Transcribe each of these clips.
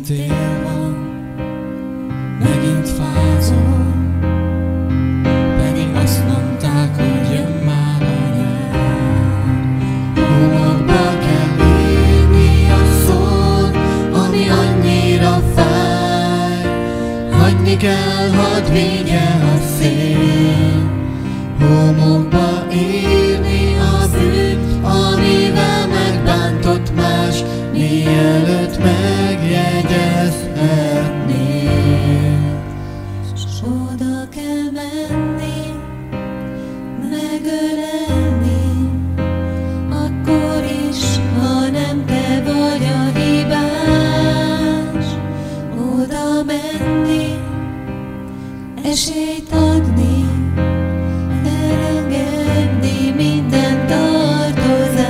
tél van, megint fázol, pedig azt mondták, hogy jön már a nyár. Homokba kell írni a szót, ami annyira fáj, hagyni kell, hadd vigye a szél. Homokba írni a bűnt, amivel megbántott más, mielőtt megjegyezhetnél. S oda kell menni, megölelni, akkor is, ha nem te vagy a hibás. Oda menni, esélyt adni, elengedni minden tartozást.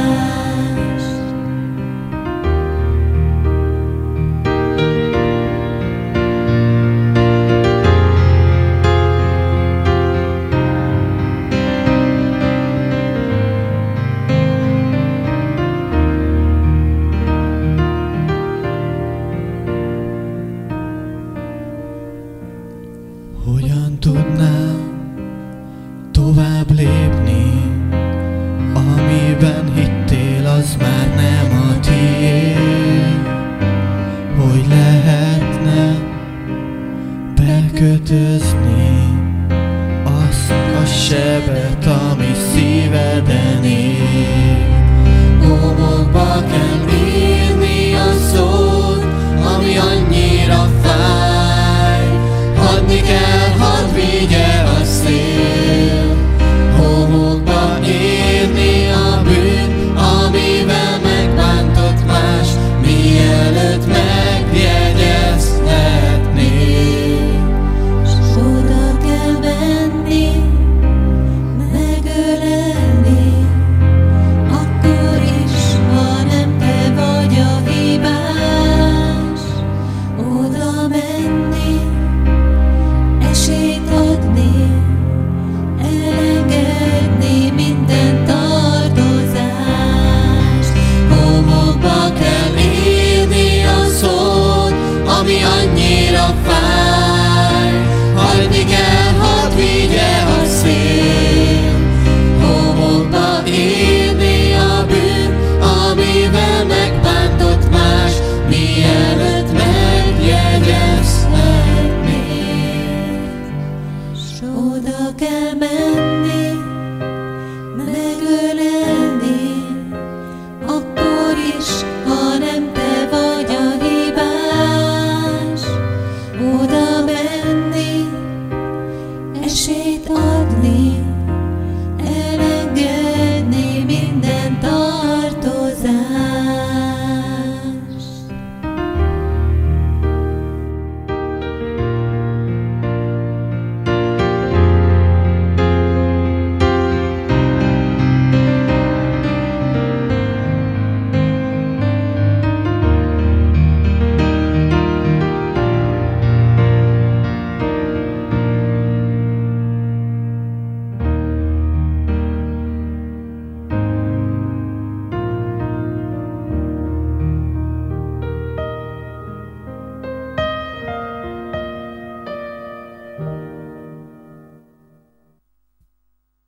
Hogyan tudnám tovább lépni? Amiben hittél, az már nem a tiéd. Hogy lehetne bekötözni azt a sebet,